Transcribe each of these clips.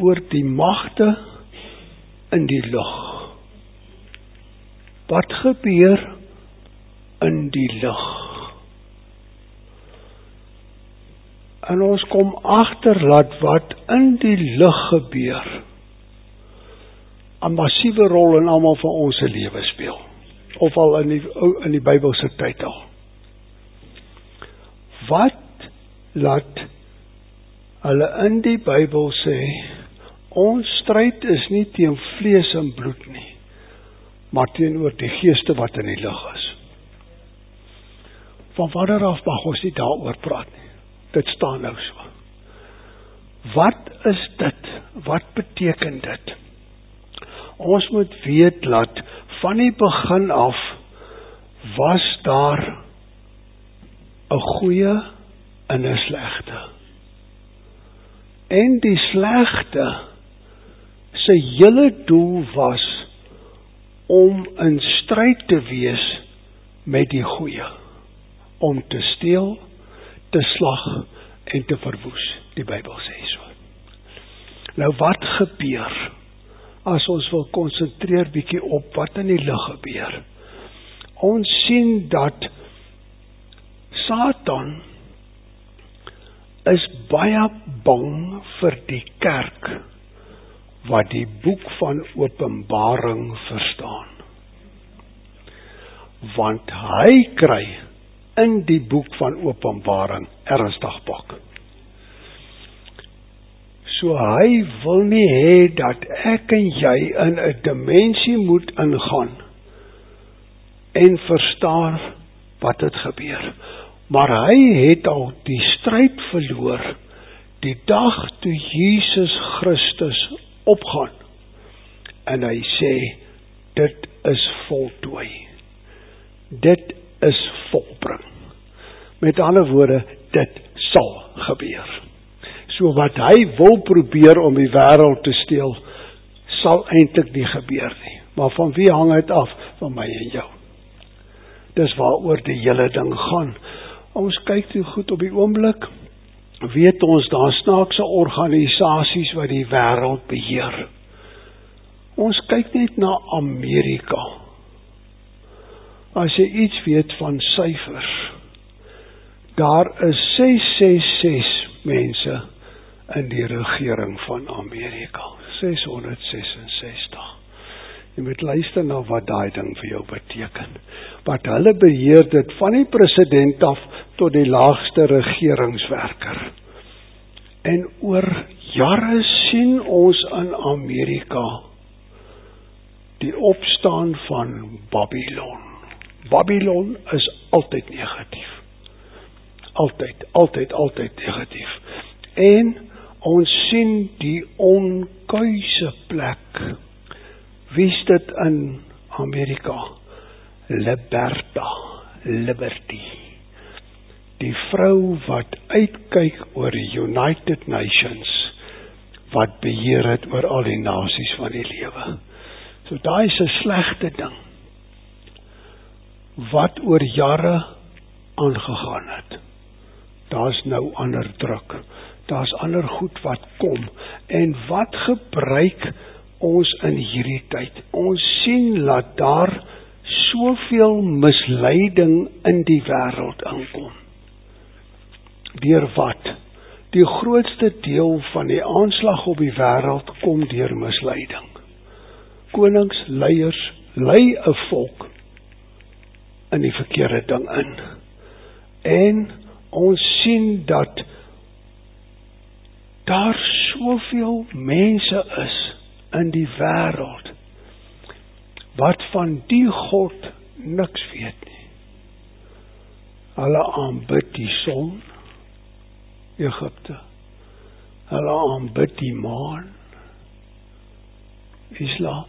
oor die magte in die lug. Wat gebeur in die lug? En ons kom agter dat wat in die lug gebeur 'n massiewe rol in almal van ons se lewe speel. Of al in die Bybelse tyd al. Wat laat hulle in die Bybel sê, ons stryd is nie teen vlees en bloed nie, maar teenoor die geeste wat in die lug is. Van wanneer af mag ons nie daaroor praat nie? Dit staan nou so. Wat is dit? Wat beteken dit? Ons moet weet dat van die begin af was daar 'n goeie en 'n slegte. En die slegte se hele doel was om in stryd te wees met die goeie, om te steel, te slag en te verwoes, die Bybel sê so. Nou wat gebeur, as ons wil konsentreer bietjie op wat in die lug gebeur? Ons sien dat Satan is baie bang vir die kerk wat die boek van Openbaring verstaan. Want hy kry in die boek van Openbaring ernstig pak. So hy wil nie hê dat ek en jy in 'n dimensie moet ingaan en verstaan wat het gebeur. Maar hy het al die stryd verloor die dag toe Jesus Christus opgaan. En hy sê, dit is voltooi. Dit is volbring. Met ander woorde, dit sal gebeur. So wat hy wil probeer om die wêreld te steel, sal eintlik nie gebeur nie. Maar van wie hang dit af? Van my en jou. Dis waaroor die hele ding gaan. Ons kyk toe goed op die oomblik, weet ons daar snaakse organisasies wat die wêreld beheer. Ons kyk net na Amerika. As jy iets weet van syfers, daar is 666 mense in die regering van Amerika. 666. Jy moet luister na wat daai ding vir jou beteken. Wat hulle beheer dit van die president af tot die laagste regeringswerker. En oor jare sien ons in Amerika die opstaan van Babylon. Babylon is altyd negatief. Altyd negatief. En ons sien die onkuise plek. Wie is dit in Amerika? Liberty. Die vrou wat uitkyk oor die United Nations, wat beheer het oor al die nasies van die lewe. So daai is 'n slegte ding, wat oor jare aangegaan het. Daar's nou ander druk, daar's ander goed wat kom, en wat gebruik ons in hierdie tyd? Ons sien dat daar soveel misleiding in die wêreld inkom. Deur wat? Die grootste deel van die aanslag op die wêreld kom deur misleiding. Konings, leiers, lei 'n volk in die verkeerde ding in. En ons sien dat daar soveel mense is in die wêreld wat van die God niks weet nie. Hulle aanbid die son, Egipte. Hulle aanbid die maan, Islam.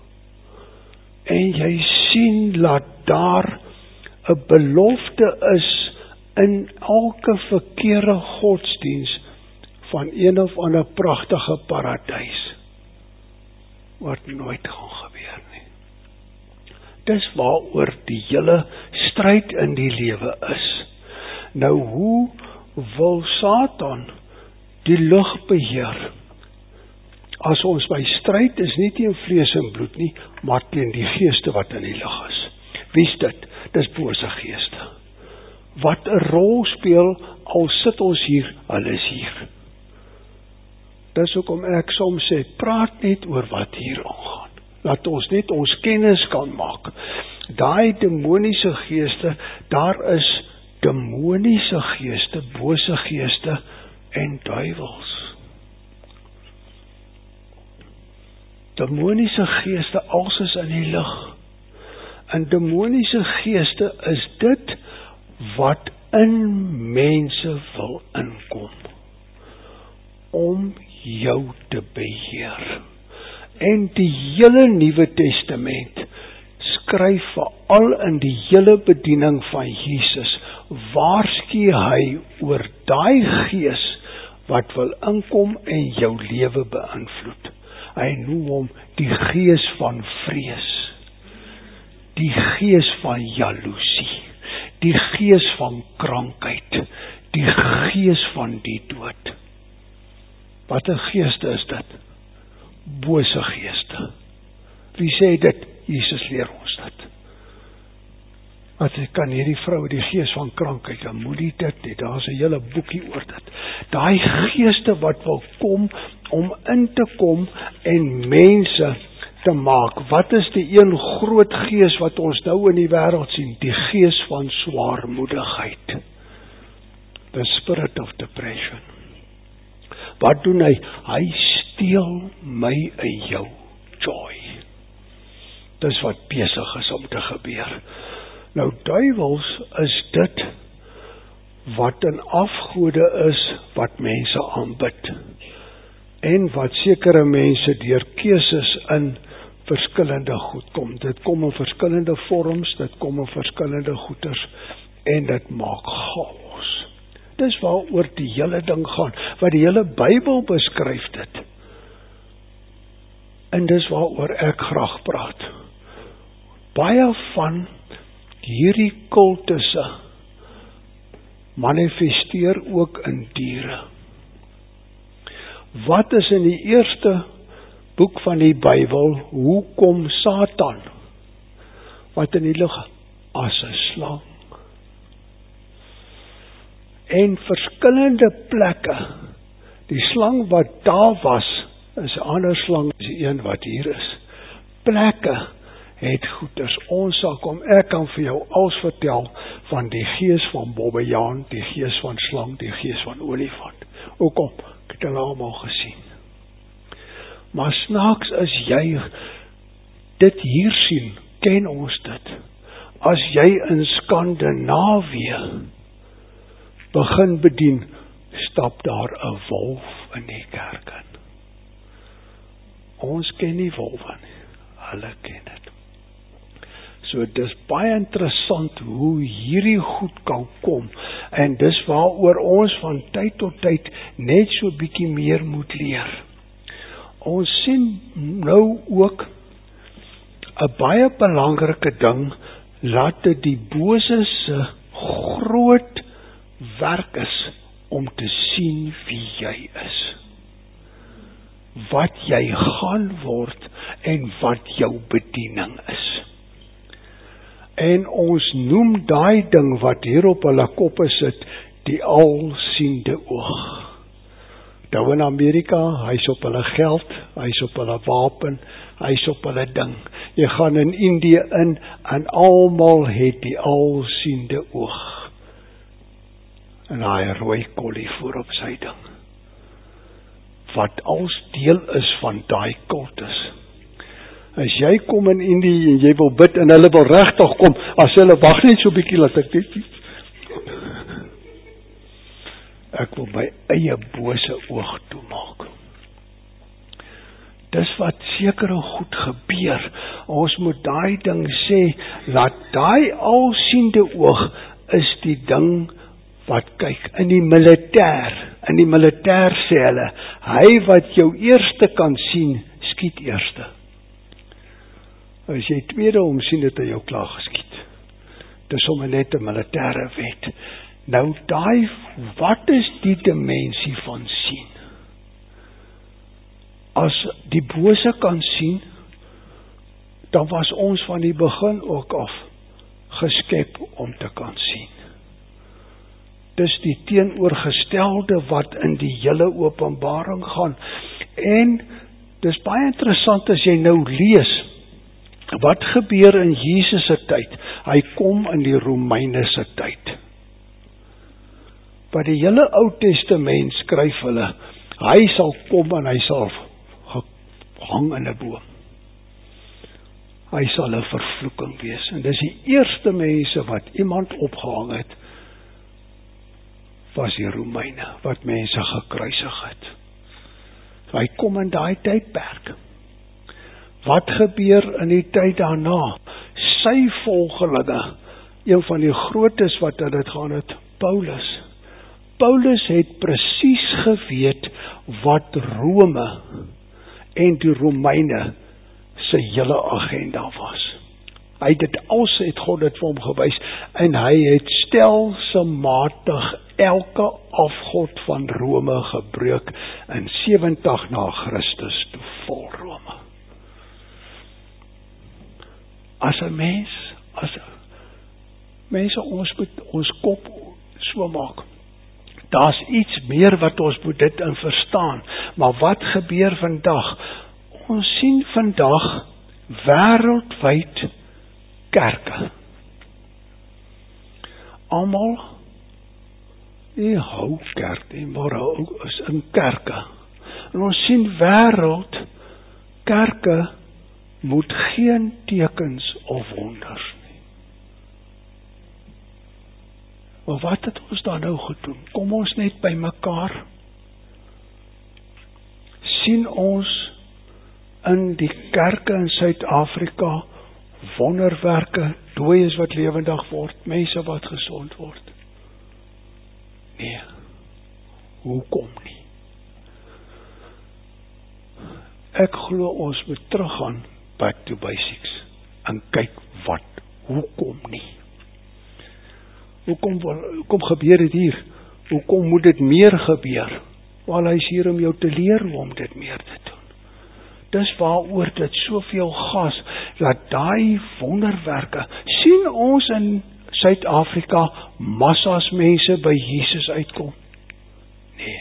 En jy sien dat daar 'n belofte is in elke verkeerde godsdiens van een of ander pragtige paradys wat nooit gaan gebeur nie. Dis waaroor die hele stryd in die lewe is. Nou hoe wil Satan die lug beheer? As ons by stryd is nie teen vlees en bloed nie, maar teen die geeste wat in die lug is. Wie is dit? Dis bose geeste. Wat 'n rol speel, al sit ons hier, hulle is hier. Dis hoekom ek soms sê, praat net oor wat hier aangaan. Laat ons net ons kennis kan maak. Daai demoniese geeste, daar is demoniese geeste, bose geeste en duiwels. Demoniese geeste, als is in die lug. En demoniese geeste is dit wat in mense wil inkom, om jou te beheer. En die hele Nuwe Testament skryf veral in die hele bediening van Jesus, waarsku hy oor daai gees wat wil inkom en jou lewe beïnvloed. Hy noem hom die gees van vrees, die gees van jaloesie, die gees van krankheid, die gees van die dood. Wat 'n geeste is dit? Bose geeste. Wie sê dit? Jesus leer ons dit. Wat kan hierdie vrou die gees van krankheid, dan moet dit nie, daar is 'n hele boekie oor dit. Daai geeste wat wil kom, om in te kom en mense te maak. Wat is die een groot gees wat ons nou in die wêreld sien? Die gees van swaarmoedigheid. The spirit of depression. Wat doen hy? Hy steel my en jou joy. Dis wat besig is om te gebeur. Nou duiwels is dit wat in afgode is wat mense aanbid. En wat sekere mense deur keuses in verskillende goed kom. Dit kom in verskillende vorms, dit kom in verskillende goeders en dit maak chaos. Dis waaroor die hele ding gaan, wat die hele Bybel beskryf dit. En dis waaroor ek graag praat. Baie van hierdie kultusse manifesteer ook in diere. Wat is in die eerste boek van die Bybel, hoe kom Satan, wat in die lug, as 'n slang? En verskillende plekke, die slang wat daar was, is 'n ander slang as die een wat hier is. Plekke het goeders, ons sal kom, ek kan vir jou alles vertel, van die gees van bobbejaan, die gees van slang, die gees van olifant. Hoekom? Ek het hulle almal gesien. Maar snaaks as jy dit hier sien, ken ons dit. As jy in Skandinawië begin bedien, stap daar 'n wolf in die kerk in. Ons ken nie wolwe nie, hulle ken dit. So dis baie interessant hoe hierdie goed kan kom, en dis waaroor ons van tyd tot tyd net so bietjie meer moet leer. Ons sien nou ook 'n baie belangrike ding, laat dit die bose se groot werk is om te sien wie jy is, wat jy gaan word en wat jou bediening is. En ons noem daai ding wat hier op hulle koppe sit, die alsiende oog. Nou in Amerika, hy's op hulle geld, hy's op hulle wapen, hy's op hulle ding. Jy gaan in Indië in, en almal het die alsiende oog. En hy rooi kollie voor op sy ding. Wat als deel is van daai kultus. As jy kom in Indië en jy wil bid en hulle wil regtig kom, as hulle wag net so bietjie laat ek dit. Ek wil my eie bose oog toemaak. Dis wat sekere goed gebeur. Ons moet daai ding sê, laat daai alsiende oog is die ding wat kyk in die militêr. In die militêr sê hulle, hy wat jou eerste kan sien, skiet eerste. As jy tweede hom sien, het hy jou klaar geskiet. Dis sommer net 'n militêre wet. Nou daai, wat is die dimensie van sien? as die bose kan sien, dan was ons van die begin ook af geskep om te kan sien. Dis die teenoorgestelde wat in die hele Openbaring gaan. En dis baie interessant as jy nou lees, wat gebeur in Jesus se tyd? Hy kom in die Romeine se tyd. By die hele Ou Testament skryf hulle, hy sal kom en hy sal hang in 'n boom. Hy sal 'n vervloeking wees. En dis die eerste mense wat iemand opgehang het, was die Romeine, wat mense gekruisig het. Hy kom in daai tydperk. Wat gebeur in die tyd daarna? Sy volgelinge, een van die grootes wat in dit gaan het, Paulus. Paulus het presies geweet wat Rome en die Romeine sy hele agenda was. Hy het dit als, het God dit vir hom gewys, en hy het stelselmatig elke afgod van Rome gebreek in 70 na Christus toe vol Rome. As mense ons moet ons kop so maak. Daar's iets meer wat ons moet dit in verstaan. Maar wat gebeur vandag? Ons sien vandag wêreldwyd kerke. Almal nie hou kerk nie, maar is in kerke. En ons sien wêreld kerke moet geen tekens of wonders nie. Maar wat het ons dan nou gedoen? Kom ons net by mekaar. Sien ons in die kerke in Suid-Afrika wonderwerke, dooies wat lewendig word, mense wat gesond word? Nee. Hoekom nie? Ek glo ons moet teruggaan back to basics en kyk hoekom nie? Hoekom gebeur dit hier? Hoekom moet dit meer gebeur? Wel, hy is hier om jou te leer om dit meer te doen. Dis waaroor dit soveel gas, dat daai wonderwerke, sien ons in Suid-Afrika massas mense by Jesus uitkom? Nee.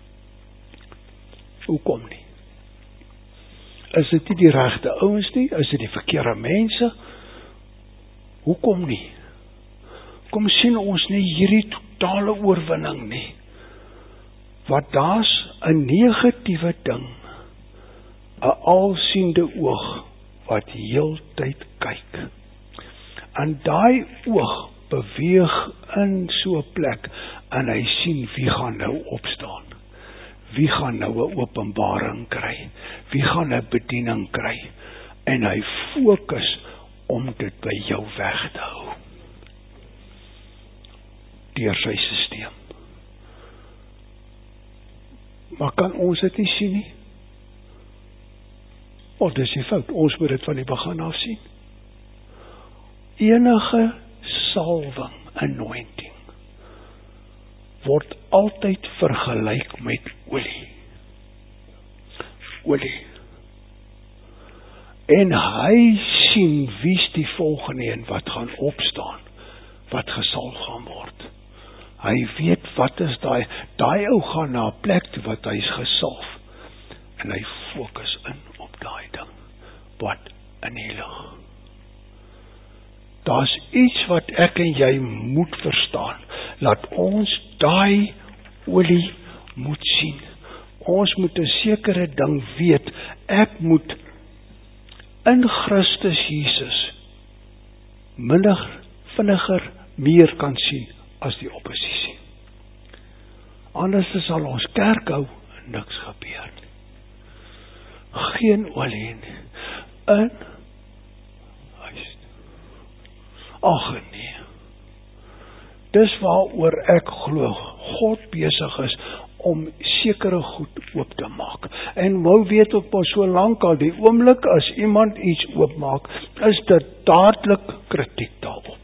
Hoekom nie? Is dit nie die regte ouens nie? Is dit die verkeerde mense? Hoekom nie? Kom sien ons nie hierdie totale oorwinning nie? Wat daar's 'n negatiewe ding, 'n alsiende oog wat heeltyd kyk. En daai oog beweeg in so 'n plek en hy sien wie gaan nou opstaan. Wie gaan nou 'n openbaring kry? Wie gaan 'n bediening kry? En hy fokus om dit by jou weg te hou. Deur sy stelsel. Maar kan ons dit nie sien nie? Dis die fout. Ons moet dit van die begin af sien. Enige salwing, anointing, word altyd vergelyk met olie. Olie. En hy sien wie's die volgende een wat gaan opstaan, wat gesalf gaan word. Hy weet wat is daai ou gaan na 'n plek toe wat hy's gesalf. En hy fokus in op daai ding, wat in die lig. Daar's iets wat ek en jy moet verstaan, laat ons daai olie moet sien. Ons moet 'n sekere ding weet, ek moet in Christus Jesus vinniger meer kan sien as die oppositie. Anders sal ons kerk hou en niks gebeur nie. Geen olie nie. Ag nee. Dis waaroor ek glo God besig is om sekere goed oop te maak. En wou weet op ons so lank al, die oomblik as iemand iets oopmaak, is dit dadelik kritiek daarop.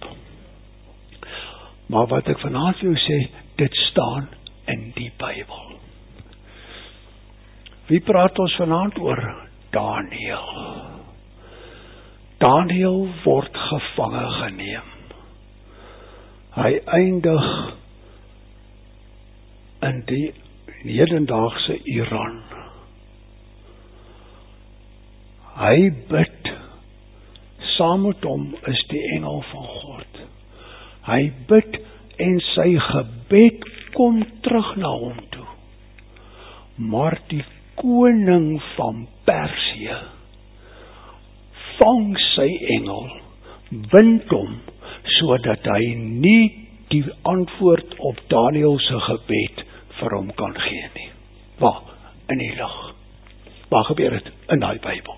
Maar wat ek vanaand vir jou sê, dit staan in die Bybel. Wie praat ons vanaand oor? Daniël. Daniël word gevange geneem. Hy eindig in die hedendaagse Iran. Hy bid, saam met hom is die engel van God. Hy bid en sy gebed kom terug na hom toe. Maar die koning van Persië vang sy engel, bind hom, sodat hy nie die antwoord op Daniël se gebed vir hom kan gee nie. Waar? In die lug. Waar gebeur dit? In daai Bybel.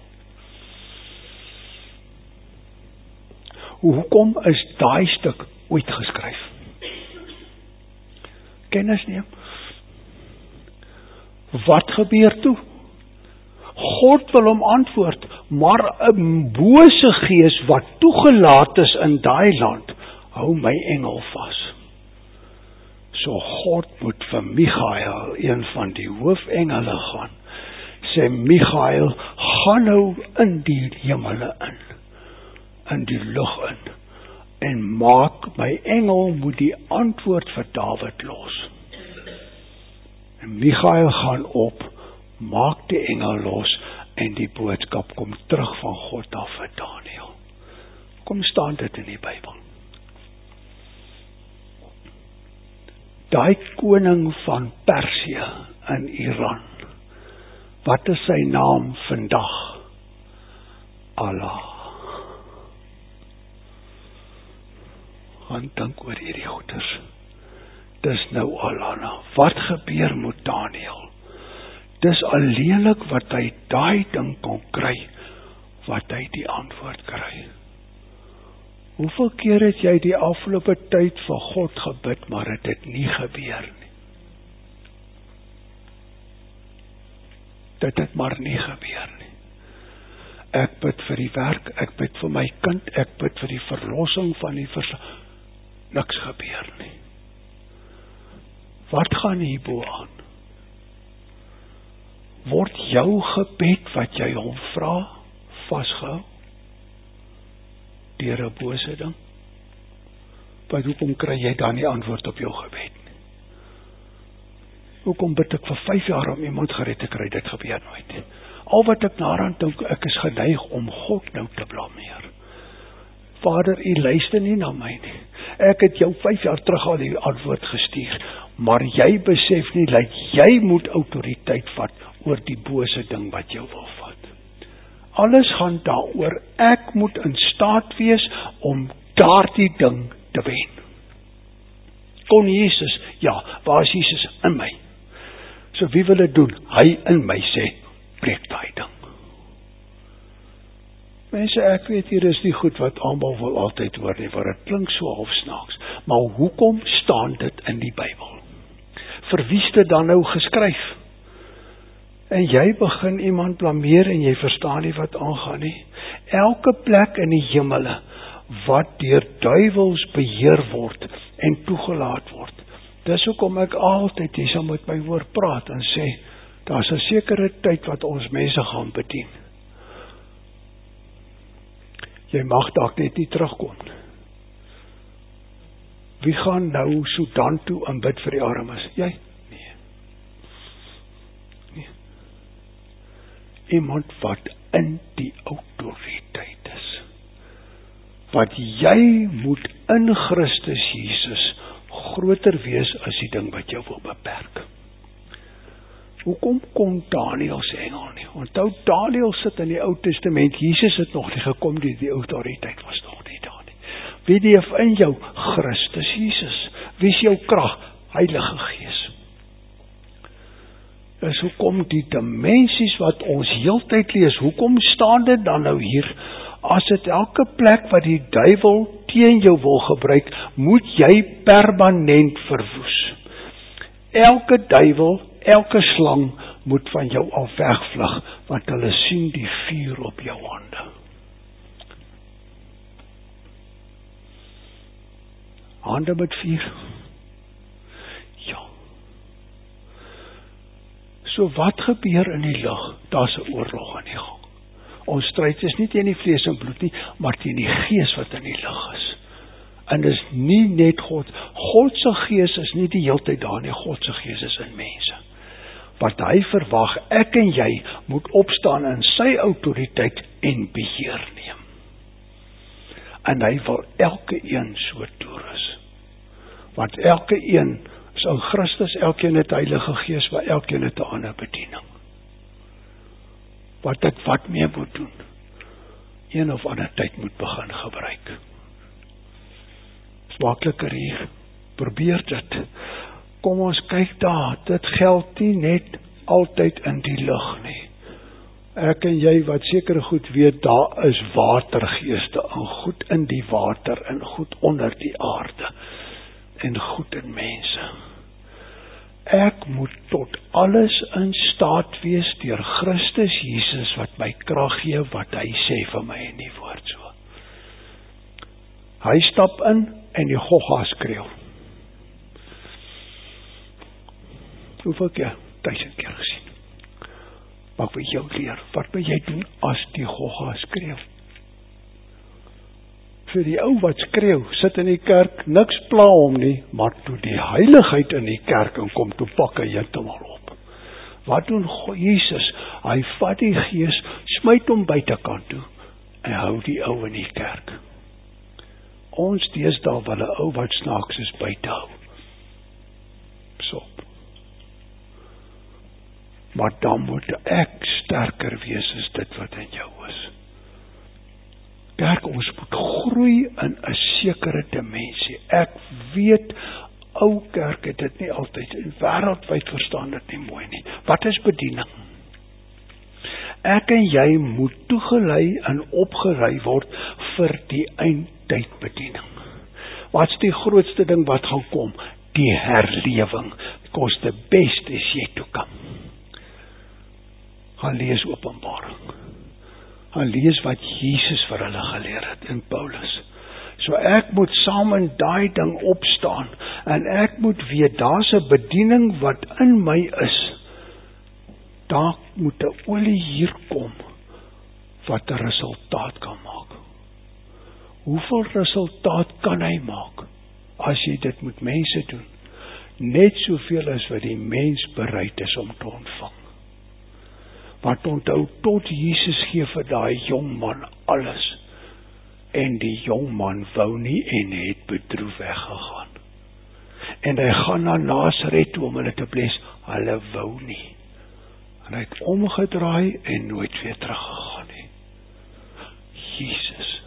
Hoekom is daai stuk ooit geskryf? Kennis neem. Wat gebeur toe? God wil hom antwoord, maar 'n bose gees wat toegelaat is in daai land, hou my engel vas. So God moet vir Michael, een van die hoofengele gaan, sê Michael, gaan nou in die hemele in die lug in, en maak my engel moet die antwoord vir Dawid los. En Michael gaan op, maak die engel los, en die boodskap kom terug van God af vir Daniël. Kom staan dit in die Bybel. Daai koning van Persië in Iran, wat is sy naam vandag? Allah. Gaan dink oor hierdie goeders. Dis nou Allah. Wat gebeur met Daniël? Dis alleenlik wat hy daai ding kon kry, wat hy die antwoord kry. Hoeveel keer het jy die afgelope tyd vir God gebid, maar het dit nie gebeur nie? Dit het maar nie gebeur nie. Ek bid vir die werk, ek bid vir my kind, ek bid vir die verlossing van die niks gebeur nie. Wat gaan hierbo aan? Word jou gebed wat jy hom vra, vasgehou? Deur 'n bose ding? Want hoekom kry jy dan nie antwoord op jou gebed nie? Hoekom bid ek vir 5 jaar om iemand gered te kry, dit gebeur nooit nie. Al wat ek daaraan dink, ek is geneig om God nou te blameer. Vader, u luister nie na my nie. Ek het jou 5 jaar terug al die antwoord gestuur, maar jy besef nie dat jy moet autoriteit vat oor die bose ding wat jou wil vat. Alles gaan daaroor, ek moet in staat wees om daardie ding te wen. Kon Jesus, ja, waar is Jesus? In my. So wie wil dit doen? Hy in my sê, breek daai ding. Mense, ek weet hier is nie goed wat almal wil altyd hoor nie, want dit klink so half snaaks. Maar hoekom staan dit in die Bybel? Vir wie is dit dan nou geskryf? En jy begin iemand blameer en jy verstaan nie wat aangaan nie. Elke plek in die hemele wat deur duiwels beheer word en toegelaat word. Dis hoekom ek altyd hier saam met my hoor praat en sê, daar's 'n sekere tyd wat ons mense gaan bedien. Jy mag dalk net nie terugkom. Wie gaan nou Sudan toe en bid vir die armes? Jy? Iemand wat in die autoriteit is. Wat jy moet in Christus Jesus groter wees as die ding wat jou wil beperk. Hoekom kon Daniël se engel nie? Onthou, Daniël sit in die Ou Testament, Jesus het nog nie gekom, die autoriteit was nog nie daar nie. Wie leef in jou? Christus Jesus. Wie is jou krag? Heilige Gees. Is hoekom die dimensies wat ons heeltyd lees, hoekom staan dit dan nou hier? As dit elke plek wat die duiwel teen jou wil gebruik, moet jy permanent verwoes. Elke duiwel, elke slang moet van jou af wegvlug, want hulle sien die vuur op jou hande. Hande met vuur. Ja. So wat gebeur in die lig? Daar's 'n oorlog aan die gang. Ons stryd is nie teen die vlees en bloed nie, maar teen die gees wat in die lig is. En dis nie net God se gees is nie die heeltyd daar nie, God se gees is in mense. Wat hy verwag, ek en jy moet opstaan in sy autoriteit en beheer neem. En hy wil elke een so toerus. Want elke een is in Christus, elkeen het Heilige Gees, maar elkeen het 'n ander bediening. Wat ek wat mee moet doen, een of ander tyd moet begin gebruik. Is makliker hier, probeer dit. Kom ons kyk daar, dit geld nie net altyd in die lig nie. Ek en jy wat seker goed weet, daar is watergeeste, en goed in die water, en goed onder die aarde, en goed in mense. Ek moet tot alles in staat wees deur Christus Jesus wat my krag gee, wat hy sê vir my in die woord so. Hy stap in en die gogga skreeu. Hoeveel keer? 1000 keer gesien. Maar vir jou leer, wat moet jy doen as die gogga skreeu? Vir die ou wat skreeu, sit in die kerk, niks pla hom nie, maar toe die heiligheid in die kerk en kom, toe pak hy heeltemal op. Wat doen Jesus? Hy vat die gees, smyt hom buitekant toe en hou die ou in die kerk. Ons deesdae wil 'n ou wat snaaks is buite hou. Sop. Maar dan moet ek sterker wees as dit wat in jou is. Kerk, ons moet groei in 'n sekere dimensie. Ek weet, ou kerk het dit nie altyd, en wêreldwyd verstaan dit nie mooi nie. Wat is bediening? Ek en jy moet toegelei en opgelei word vir die eindtydbediening. Wat's die grootste ding wat gaan kom? Die herlewing. Kos die best as jy toe kan. Gaan lees Openbaring. Gaan lees wat Jesus vir hulle geleer het in Paulus. So ek moet saam in daai ding opstaan, en ek moet weet, daar's 'n bediening wat in my is. Daar moet 'n olie hier kom, wat 'n resultaat kan maak. Hoeveel resultaat kan hy maak, as jy dit met mense doen? Net soveel as wat die mens bereid is om te ontvang. Want onthou, tot Jesus gee vir daai jong man alles. En die jong man wou nie en het bedroef weggegaan. En hy gaan na Nasaret toe om hulle te bless. Hulle wou nie. En hy het omgedraai en nooit weer teruggegaan nie. Jesus.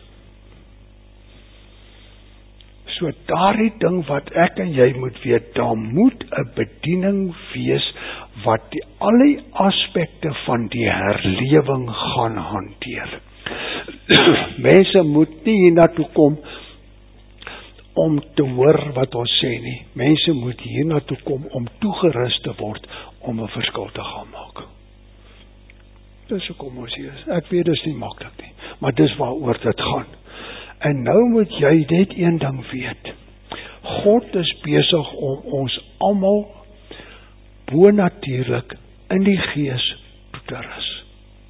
So daardie ding wat ek en jy moet weet, daar moet 'n bediening wees wat al die aspekte van die herlewing gaan hanteer. Mense moet nie hiernatoe kom om te hoor wat ons sê nie. Mense moet hiernatoe kom om toegerus te word om 'n verskil te gaan maak. Dis hoekom ons hier is. Ek weet dis nie maklik nie, maar dis waaroor dit gaan. En nou moet jy net een ding weet. God is besig om ons almal bonatuurlik in die gees toe te rus.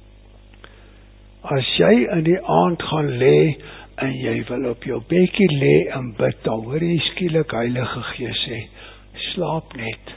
As jy in die aand gaan lê en jy wil op jou bedjie lê en bid, dan hoor jy skielik Heilige Gees sê, slaap net.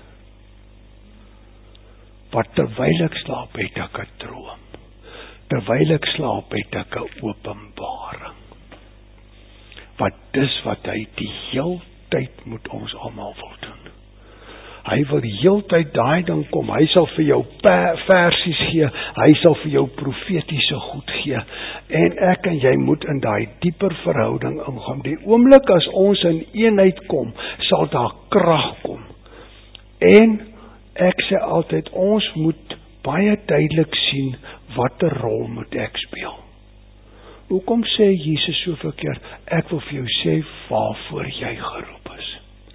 Want terwyl ek slaap het ek 'n droom. Terwyl ek slaap het ek 'n openbaring. Want dis wat hy die heeltyd moet ons almal wil doen. Hy wil die heeltyd daai ding kom. Hy sal vir jou versies gee. Hy sal vir jou profetiese goed gee. En ek en jy moet in daai dieper verhouding ingaan. Die oomblik as ons in eenheid kom, sal daar krag kom. En ek sê altyd, ons moet baie duidelik sien watter rol moet ek speel. Hoekom sê Jesus soveel keer, ek wil vir jou sê waarvoor jy geroep is?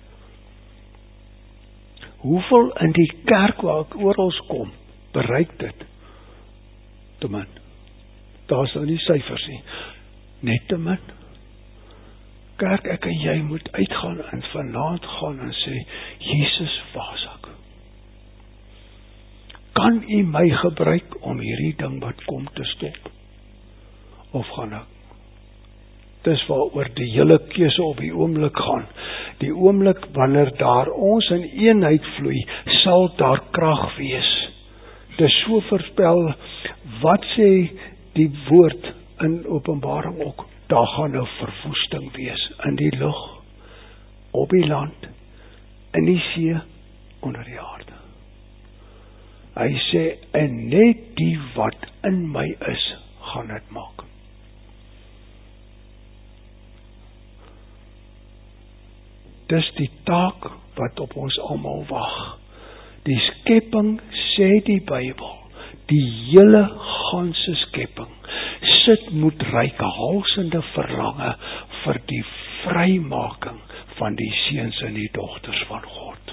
Hoeveel in die kerk waar ek oral kom, bereik dit? Te min. Daar is nou nie syfers nie. Net te min. Kerk, ek en jy moet uitgaan en vanaand gaan en sê, Jesus, waar is ek? gaan U my gebruik om hierdie ding wat kom te stop? Of gaan ek? Dis waaroor die hele keuse op die oomblik gaan. Die oomblik wanneer daar ons in eenheid vloei, sal daar krag wees. Dis so voorspel, wat sê die woord in Openbaring ook? Daar gaan 'n verwoesting wees in die lug, op die land, in die see, onder die aarde. Hy sê, en net die wat in my is, gaan dit maak. Dis die taak wat op ons almal wag. Die skepping, sê die Bybel, die hele ganse skepping, sit met reikhalsende verlange vir die vrymaking van die seuns en die dogters van God.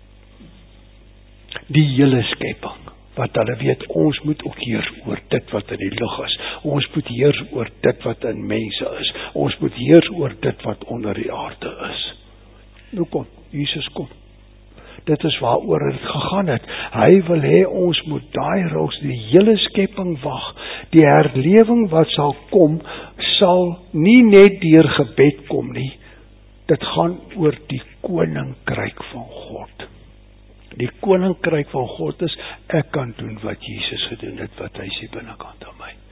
Die hele skepping, wat hulle weet, ons moet ook heers oor dit wat in die lug is. Ons moet heers oor dit wat in mense is. Ons moet heers oor dit wat onder die aarde is. Nou kom, Jesus kom. Dit is waaroor het gegaan het. Hy wil hê ons moet daai roos, die hele skepping wag. Die herlewing wat sal kom, sal nie net deur gebed kom nie. Dit gaan oor die koninkryk van God. Die koninkryk van God is, ek kan doen wat Jesus gedoen het, wat hy sê binnekant aan my.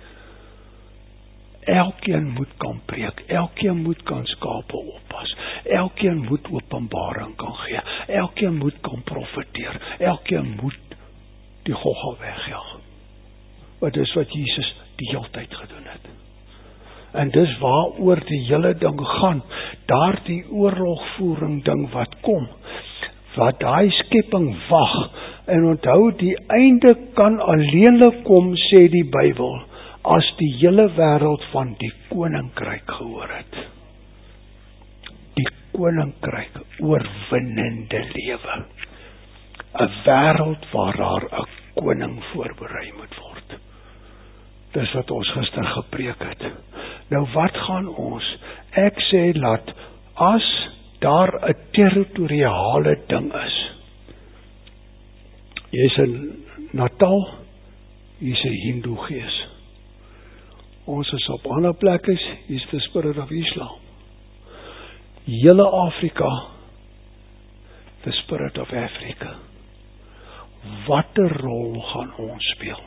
Elkeen moet kan preek, elkeen moet kan skape oppas, elkeen moet openbaring kan gee, elkeen moet kan profeteer, elkeen moet die gogga wegjaag. Wat is wat Jesus die hele tyd gedoen het. En dis waaroor die hele ding gaan, daar die oorlogvoering ding wat kom, wat daai skepping wag, en onthou die einde kan alleenlik kom, sê die Bybel, as die hele wêreld van die koninkryk gehoor het. Die koninkryk, oorwinnende lewe. 'n wêreld waar daar 'n koning voorberei moet word. Dis wat ons gister gepreek het. Nou wat gaan ons? Ek sê laat, as daar 'n territoriale ding is. Jy's in Natal, jy's 'n Hindoe gees. Ons is op ander plekke, hier's the spirit of Islam. Hele Afrika, the spirit of Africa. Watter rol gaan ons speel?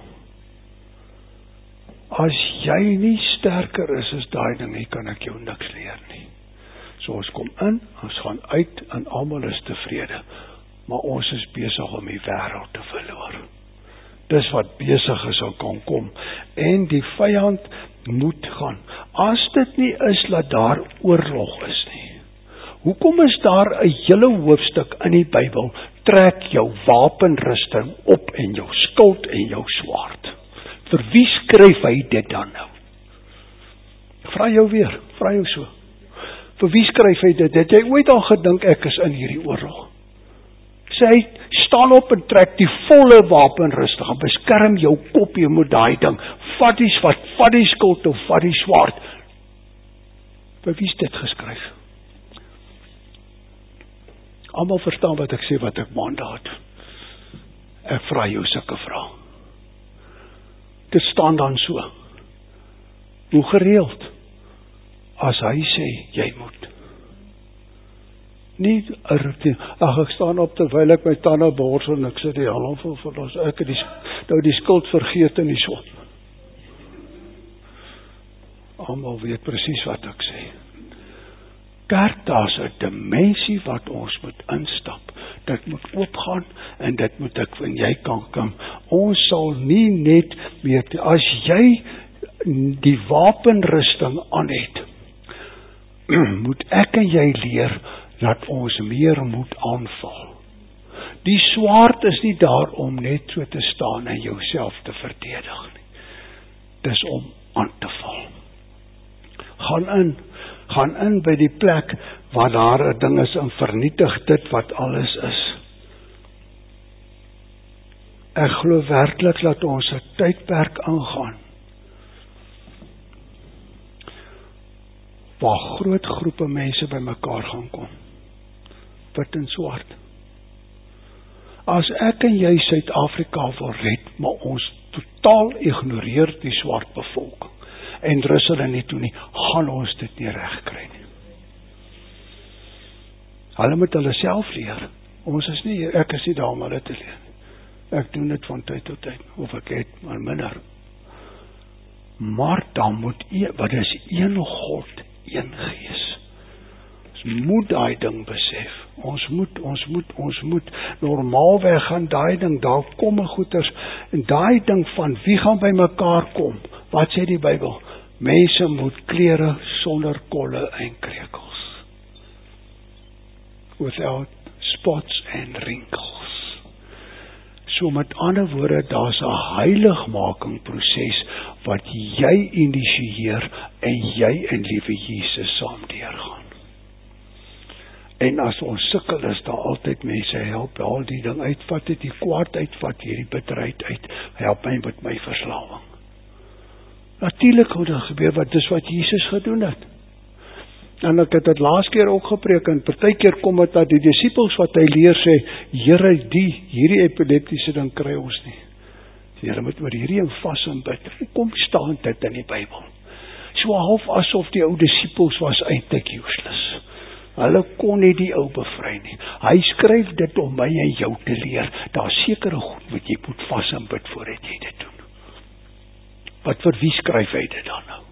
As jy nie sterker is as daai ding, nie kan ek jou niks leer nie. So ons kom in, ons gaan uit en almal is tevrede. Maar ons is besig om die wêreld te verloor. Dis wat besig is om kan kom. En die vyand moet gaan. As dit nie is dat daar oorlog is nie. Hoekom is daar 'n hele hoofstuk in die Bybel, trek jou wapenrusting op en jou skild en jou swaard? Vir wie skryf hy dit dan nou? Vra jou weer, vra jou so. Vir wie skryf hy dit? Het jy ooit al gedink ek is in hierdie oorlog? Sê hy, staan op en trek die volle wapenrusting en beskerm jou kop jy moet daai ding. Vat die skild of vat die swaard. Vir wie is dit geskryf? Almal verstaan wat ek sê, wat ek mandaat. Ek vra jou sulke vrae. Dit staan dan so. Hoe gereeld? As hy sê, jy moet. Nie, ek staan op terwyl ek my tande borsel en ek sê die hel vir ons, ek het die skuld vergeet in die son. Almal weet presies wat ek sê. Kerk, daar's 'n dimensie wat ons moet instap. Dit moet oopgaan en dit moet ek en jy kan kom. Ons sal nie net meer, as jy die wapenrusting aan het, moet ek en jy leer dat ons meer moet aanval. Die swaard is nie daar om net so te staan en jouself te verdedig nie. Dis om aan te val. Gaan in by die plek waar daar 'n ding is en vernietig dit wat alles is. Ek glo werklik dat ons 'n tydperk aangaan waar groot groepe mense bymekaar gaan kom. Wit en swart. As ek en jy Suid-Afrika wil red, maar ons totaal ignoreer die swart bevolking en rus hulle nie toe nie, gaan ons dit nie reg kry nie. Hulle moet hulle self leer. Ons is nie, ek is nie daar om hulle te leer nie. Ek doen dit van tyd tot tyd, of ek het maar minder. Maar dan moet wat is een God, een Gees. Ons moet daai ding besef. Ons moet. Normaalweg gaan daai ding, daar kom goeters, en daai ding van wie gaan by mekaar kom? Wat sê die Bybel? Mense moet klere sonder kolle en krekels. Without spots and wrinkles. So met ander woorde, daar's 'n heiligmaking proses wat jy initieer en jy en liewe Jesus saam deurgaan. En as ons sukkel, is daar altyd mense help, al die ding uitvat, die kwaad uitvat, hierdie bitterheid uit, help my met my verslawing. Natuurlik moet dit gebeur, want dis wat Jesus gedoen het. En ek het dit laas keer ook gepreek, en partykeer kom dit dat die disippels wat hy leer sê, Here, hierdie epileptiese ding kry ons nie. Here moet oor hierdie en vas en bid. Kom staan dit in die Bybel. So half asof die ou disippels was eintlik useless. Hulle kon nie die ou bevry nie. Hy skryf dit om my en jou te leer. Daar's sekere goed wat jy moet vas en bid voordat jy dit doen. Wat vir wie skryf hy dit dan nou?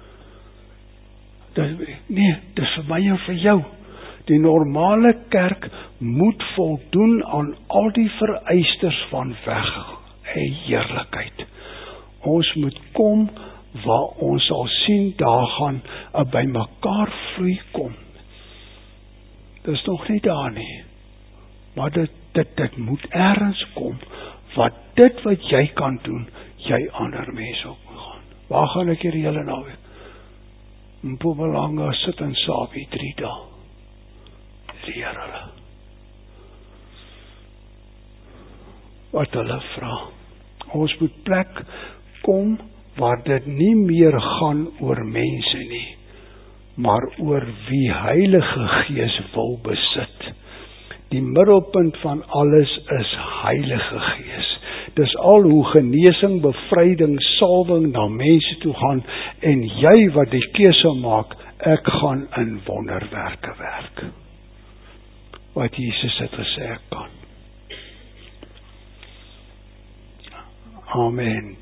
Nee, dis vir my en vir jou. Die normale kerk moet voldoen aan al die vereistes van weg en heerlikheid. Ons moet kom waar ons sal sien, daar gaan 'n by mekaar vloei kom. Dis nog nie daar nie. Maar dit moet ergens kom, wat dit wat jy kan doen, jy ander mense ook moet gaan. Waar gaan ek hierdie hele naweek? Mpumalanga sit in Sabie 3 dae. Leer hulle. Wat hulle vra. Ons moet plek kom waar dit nie meer gaan oor mense nie, maar oor wie Heilige Gees wil besit. Die middelpunt van alles is Heilige Gees. Dis al hoe genesing, bevryding, salwing na mense toe gaan, en jy wat die keuse maak, ek gaan in wonderwerke werk. Wat Jesus het gesê ek kan. Amen.